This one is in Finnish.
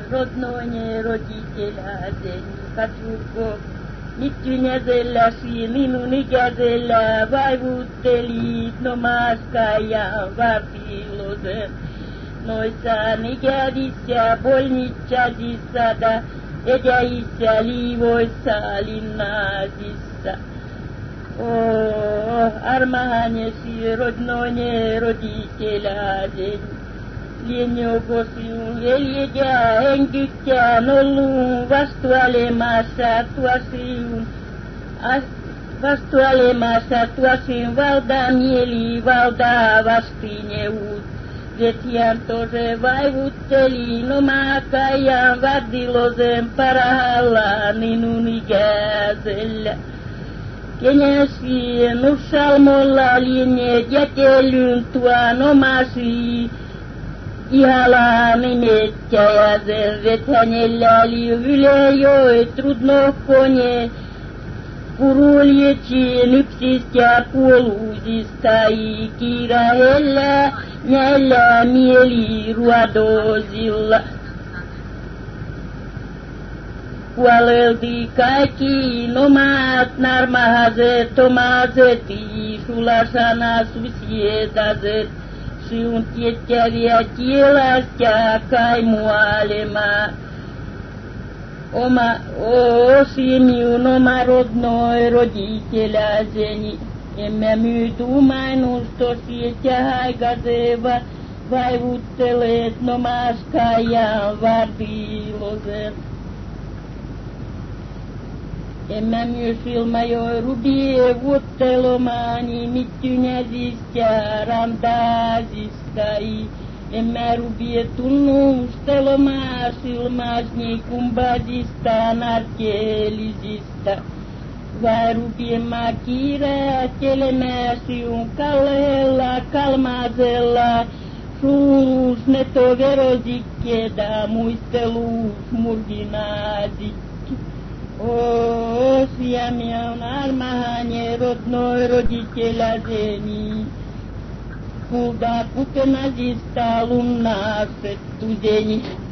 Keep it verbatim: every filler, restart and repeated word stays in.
родной не родителя день. Хочу nyt tynäsellä minun ikäisellä vaivuttelit, no maskajan vartilosen. Noissa ikävissä polnitsasissa da edäissä liivoissa linnasissa. Oh, armahanesi rodnoine roditeläsen. Lienjoko sinun veljekä henkykkään ollut vastuolemassa tuosin, vastuolemassa tuosin valtamieli valtaa vastineuvut. Vetjän tose vaivutteli nomakajan vartilosen parhaalla minun ikäisellä. Kenesi nussalmolla linjeet jätelyn tuon omasi. Ihalaa minettä ja sen vet hänellä oli yle joet trudnohkone. Kuruljettiin yksistä puoluusista kiirahella näillä mieliruodosilla. Kuolelti kaikki omat narmahaset, omaset, sulasana susiedaset. Sinun tiettäviä kielasta kai mualema. Oma osi minun oma rodnoi roditeläseni. En mä myytu mainostosi, että haikaseva vaivuttelet nomaskajan vartilosen. En mä myös ilmajoiru dievottelomaani mittynäisistä rantaisista. En mä rupie tunnustelomaan silmaasni kumpaisista narkeellisista. Vai rupiemaan kiiräättelemään siun kalleella kalmaisella. Suuruus neto verosikkeeda muisteluus murginaasikki. Osia minun armahani rodnoi roditeläseni. Kulta kutenasista lunnastettu jeni.